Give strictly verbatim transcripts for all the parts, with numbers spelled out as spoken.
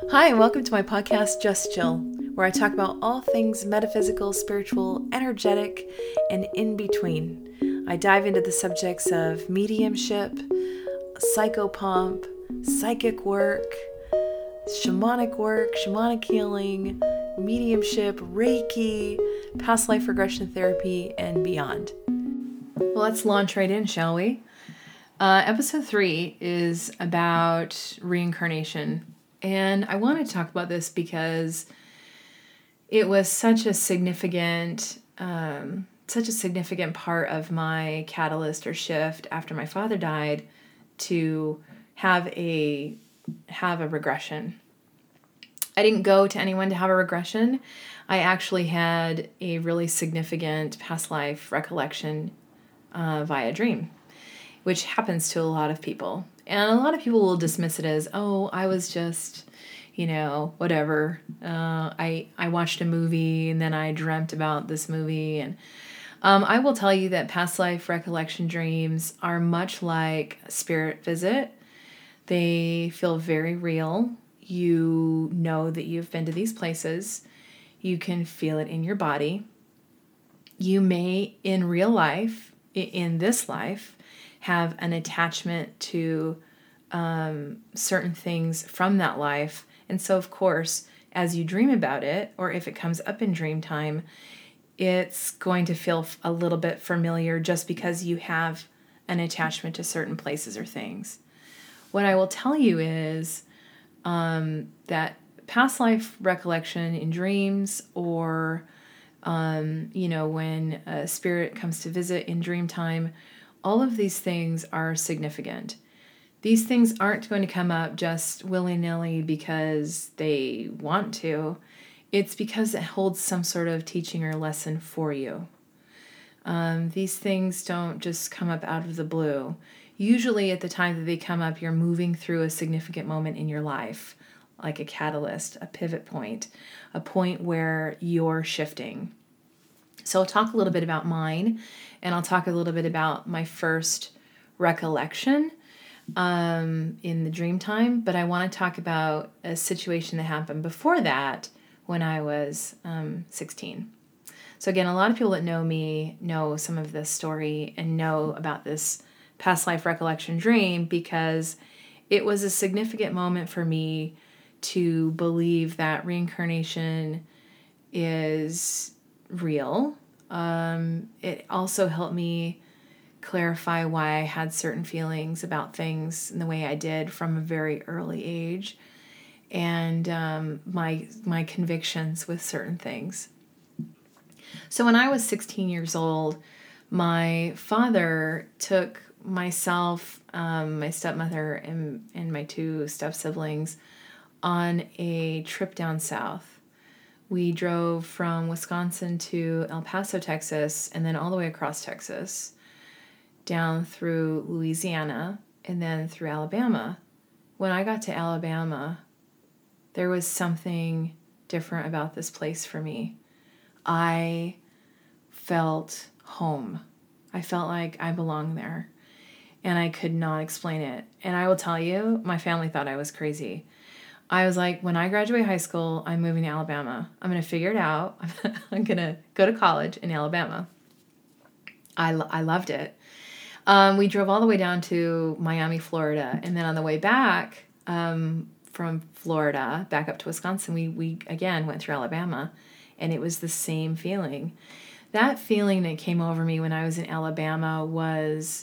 Hi, and welcome to my podcast, Just Jill, where I talk about all things metaphysical, spiritual, energetic, and in between. I dive into the subjects of mediumship, psychopomp, psychic work, shamanic work, shamanic healing, mediumship, Reiki, past life regression therapy, and beyond. Well, let's launch right in, shall we? Uh, episode three is about reincarnation. And I want to talk about this because it was such a significant, um, such a significant part of my catalyst or shift after my father died to have a have a regression. I didn't go to anyone to have a regression. I actually had a really significant past life recollection uh, via dream, which happens to a lot of people. And a lot of people will dismiss it as, oh, I was just, you know, whatever. Uh, I I watched a movie and then I dreamt about this movie. And um, I will tell you that past life recollection dreams are much like a spirit visit. They feel very real. You know that you've been to these places. You can feel it in your body. You may, in real life, in this life, have an attachment to um, certain things from that life. And so, of course, as you dream about it, or if it comes up in dream time, it's going to feel a little bit familiar just because you have an attachment to certain places or things. What I will tell you is um, that past life recollection in dreams, or, um, you know, when a spirit comes to visit in dream time, all of these things are significant. These things aren't going to come up just willy-nilly because they want to. It's because it holds some sort of teaching or lesson for you. Um, these things don't just come up out of the blue. Usually at the time that they come up, you're moving through a significant moment in your life, like a catalyst, a pivot point, a point where you're shifting. So I'll talk a little bit about mine, and I'll talk a little bit about my first recollection um, in the dream time, but I want to talk about a situation that happened before that when I was um, sixteen. So again, a lot of people that know me know some of this story and know about this past life recollection dream because it was a significant moment for me to believe that reincarnation is real. Um, it also helped me clarify why I had certain feelings about things in the way I did from a very early age, and um, my my convictions with certain things. So when I was sixteen years old, my father took myself, um, my stepmother, and, and my two step-siblings on a trip down south. We drove from Wisconsin to El Paso, Texas, and then all the way across Texas, down through Louisiana, and then through Alabama. When I got to Alabama, there was something different about this place for me. I felt home. I felt like I belonged there, and I could not explain it. And I will tell you, my family thought I was crazy. I was like, when I graduate high school, I'm moving to Alabama. I'm going to figure it out. I'm going to go to college in Alabama. I, I loved it. Um, we drove all the way down to Miami, Florida. And then on the way back um, from Florida, back up to Wisconsin, we, we again went through Alabama. And it was the same feeling. That feeling that came over me when I was in Alabama was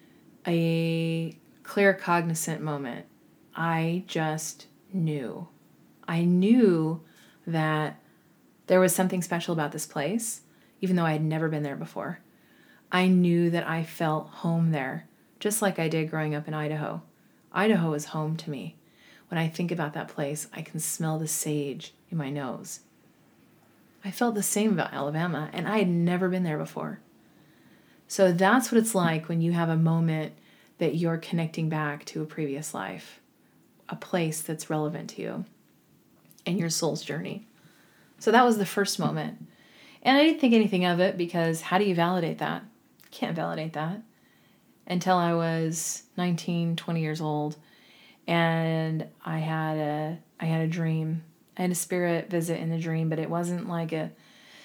a clear, cognizant moment. I just knew. I knew that there was something special about this place, even though I had never been there before. I knew that I felt home there, just like I did growing up in Idaho. Idaho is home to me. When I think about that place, I can smell the sage in my nose. I felt the same about Alabama, and I had never been there before. So that's what it's like when you have a moment that you're connecting back to a previous life, a place that's relevant to you and your soul's journey. So that was the first moment. And I didn't think anything of it because how do you validate that? Can't validate that. Until I was nineteen, twenty years old, and I had a I had a dream. I had a spirit visit in the dream, but it wasn't like a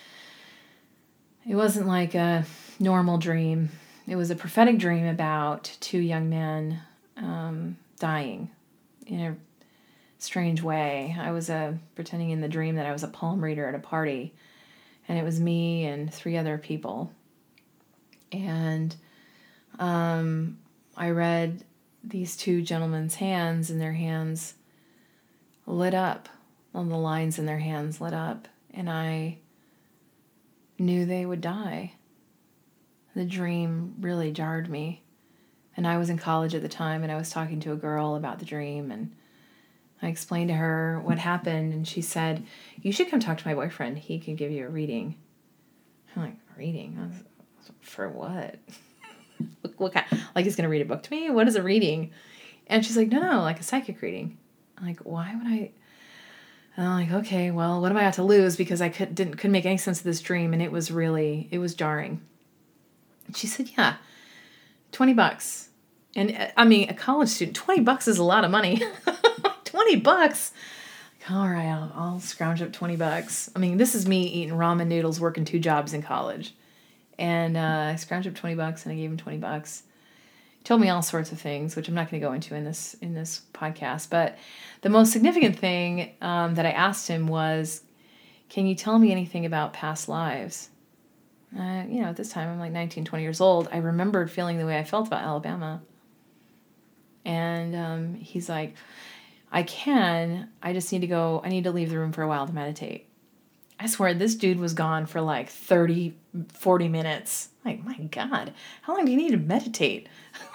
it wasn't like a normal dream. It was a prophetic dream about two young men um, dying in a strange way. I was uh, pretending in the dream that I was a palm reader at a party, and it was me and three other people. And um, I read these two gentlemen's hands, and their hands lit up. On the lines in their hands lit up, and I knew they would die. The dream really jarred me. And I was in college at the time, and I was talking to a girl about the dream, and I explained to her what happened, and she said, "You should come talk to my boyfriend. He can give you a reading." I'm like, "Reading? For what?" what kind, like he's going to read a book to me? What is a reading? And she's like, no, no, like a psychic reading. I'm like, why would I? And I'm like, okay, well, what am I got to lose? Because I could, didn't, couldn't make any sense of this dream, and it was really, it was jarring. And she said, yeah, twenty bucks. And I mean, a college student, twenty bucks is a lot of money. twenty bucks. All right, I'll, I'll scrounge up twenty bucks. I mean, this is me eating ramen noodles, working two jobs in college. And uh, I scrounged up twenty bucks, and I gave him twenty bucks. He told me all sorts of things, which I'm not going to go into in this in this podcast. But the most significant thing um, that I asked him was, can you tell me anything about past lives? Uh, you know, at this time, I'm like nineteen, twenty years old. I remembered feeling the way I felt about Alabama. And um, he's like, I can. I just need to go. I need to leave the room for a while to meditate. I swear, this dude was gone for like thirty, forty minutes. Like, my God, how long do you need to meditate?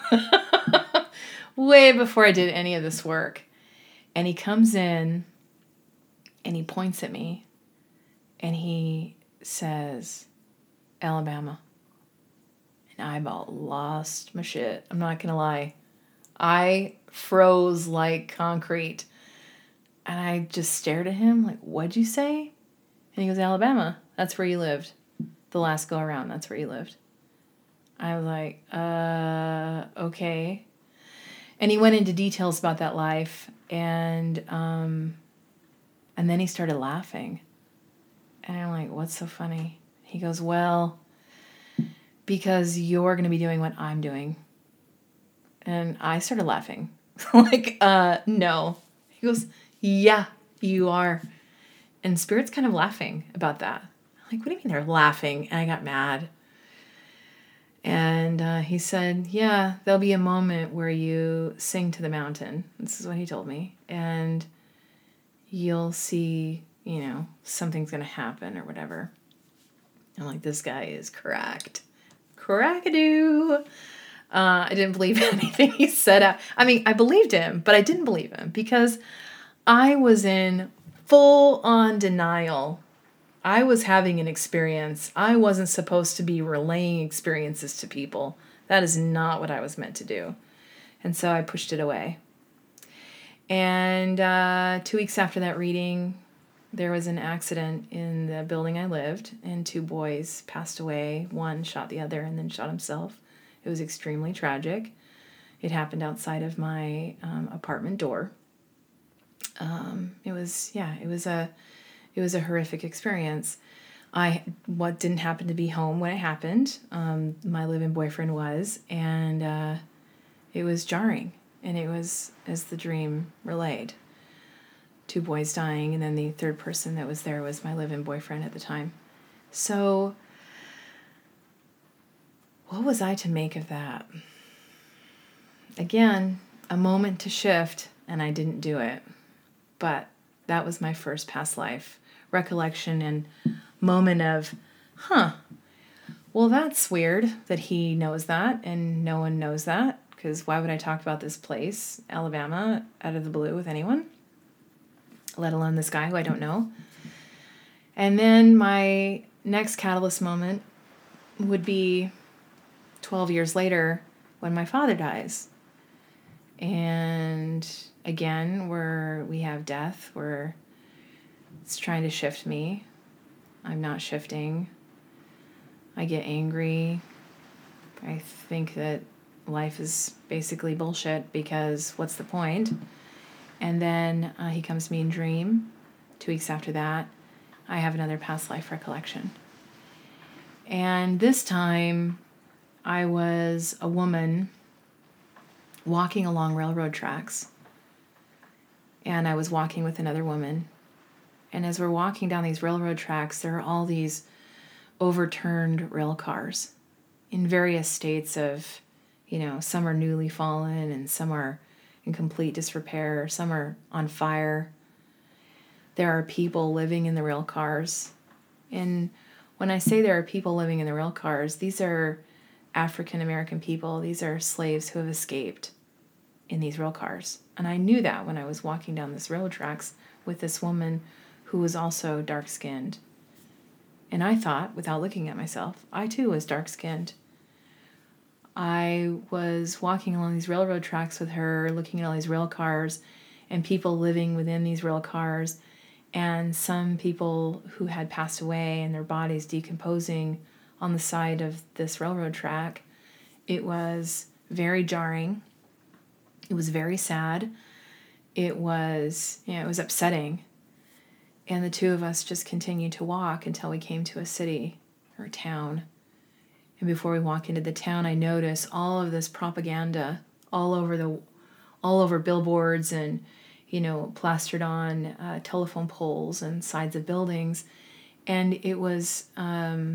Way before I did any of this work. And he comes in and he points at me and he says, Alabama. And I about lost my shit. I'm not going to lie. I froze like concrete. And I just stared at him like, what'd you say? And he goes, Alabama. That's where you lived. The last go around, that's where you lived. I was like, uh, okay. And he went into details about that life. And um, and then he started laughing. And I'm like, what's so funny? He goes, well, because you're going to be doing what I'm doing. And I started laughing. like, uh, no. He goes, yeah, you are. And Spirit's kind of laughing about that. I'm like, what do you mean they're laughing? And I got mad. And uh, he said, yeah, there'll be a moment where you sing to the mountain. This is what he told me. And you'll see, you know, something's going to happen or whatever. I'm like, this guy is cracked. Crackadoo. Uh, I didn't believe anything he said. I mean, I believed him, but I didn't believe him because I was in full-on denial. I was having an experience. I wasn't supposed to be relaying experiences to people. That is not what I was meant to do. And so I pushed it away. And uh, two weeks after that reading, there was an accident in the building I lived, and two boys passed away. One shot the other and then shot himself. It was extremely tragic. It happened outside of my um, apartment door. Um, it was, yeah, it was a, it was a horrific experience. I, what didn't happen to be home when it happened. Um, my live-in boyfriend was, and, uh, it was jarring, and it was as the dream relayed. Two boys dying, and then the third person that was there was my live-in boyfriend at the time. So what was I to make of that? Again, a moment to shift, and I didn't do it. But that was my first past life recollection and moment of, huh, well, that's weird that he knows that and no one knows that, because why would I talk about this place, Alabama, out of the blue with anyone, let alone this guy who I don't know? And then my next catalyst moment would be twelve years later when my father dies. And again, where we have death, where it's trying to shift me. I'm not shifting. I get angry. I think that life is basically bullshit because what's the point? And then uh, he comes to me in dream. Two weeks after that, I have another past life recollection. And this time, I was a woman walking along railroad tracks. And I was walking with another woman. And as we're walking down these railroad tracks, there are all these overturned rail cars in various states of, you know, some are newly fallen and some are in complete disrepair, some are on fire. There are people living in the rail cars. And when I say there are people living in the rail cars, these are African American people. These are slaves who have escaped in these rail cars. And I knew that when I was walking down this railroad tracks with this woman who was also dark-skinned. And I thought, without looking at myself, I too was dark-skinned. I was walking along these railroad tracks with her, looking at all these rail cars and people living within these rail cars, and some people who had passed away and their bodies decomposing on the side of this railroad track. It was very jarring. It was very sad. It was, you know, it was upsetting. And the two of us just continued to walk until we came to a city or a town. And before we walk into the town, I noticed all of this propaganda all over the, all over billboards and, you know, plastered on uh, telephone poles and sides of buildings, and it was, um,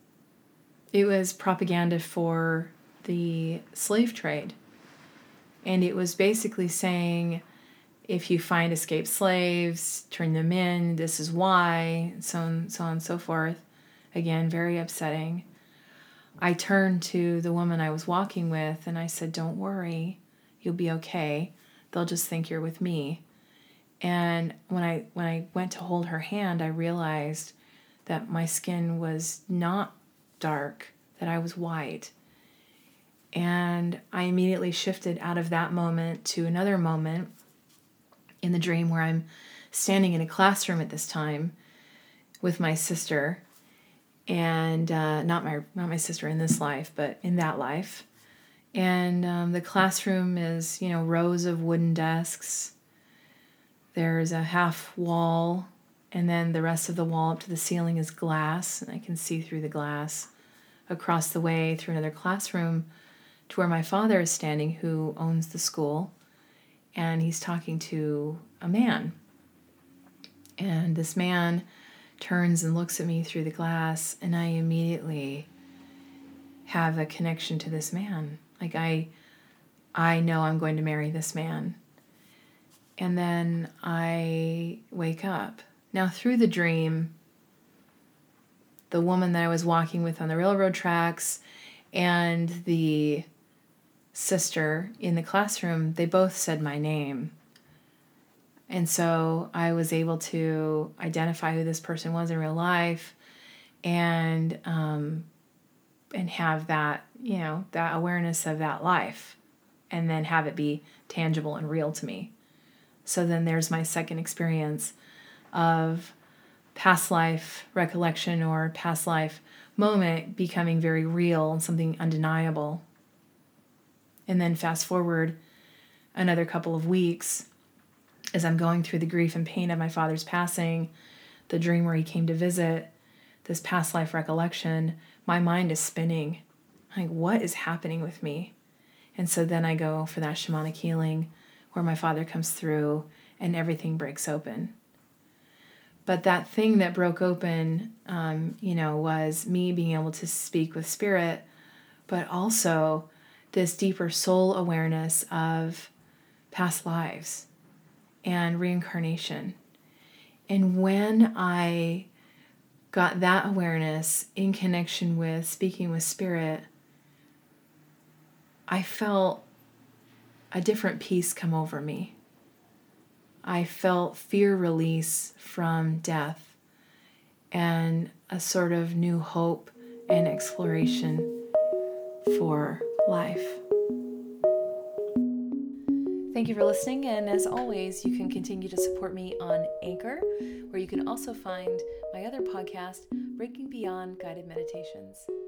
it was propaganda for the slave trade, and it was basically saying, if you find escaped slaves, turn them in. This is why, and so on, so on and so forth. Again, very upsetting. I turned to the woman I was walking with and I said, "Don't worry, you'll be okay. They'll just think you're with me." And when I when I went to hold her hand, I realized that my skin was not dark, that I was white. And I immediately shifted out of that moment to another moment in the dream where I'm standing in a classroom at this time with my sister. And uh, not my not my sister in this life, but in that life. And um, the classroom is, you know, rows of wooden desks. There's a half wall, and then the rest of the wall up to the ceiling is glass, and I can see through the glass across the way through another classroom to where my father is standing, who owns the school, and he's talking to a man. And this man turns and looks at me through the glass, and I immediately have a connection to this man. Like I I know I'm going to marry this man. And then I wake up. Now through the dream, the woman that I was walking with on the railroad tracks and the sister in the classroom, they both said my name. And so I was able to identify who this person was in real life, and um, and have that, you know, that awareness of that life, and then have it be tangible and real to me. So then there's my second experience of past life recollection or past life moment becoming very real and something undeniable. And then fast forward another couple of weeks, as I'm going through the grief and pain of my father's passing, the dream where he came to visit, this past life recollection, my mind is spinning. Like, what is happening with me? And so then I go for that shamanic healing where my father comes through and everything breaks open. But that thing that broke open, um, you know, was me being able to speak with spirit, but also this deeper soul awareness of past lives and reincarnation. And when I got that awareness in connection with speaking with spirit, I felt a different peace come over me. I felt fear release from death and a sort of new hope and exploration for life. Thank you for listening, and as always, you can continue to support me on Anchor, where you can also find my other podcast, Breaking Beyond Guided Meditations.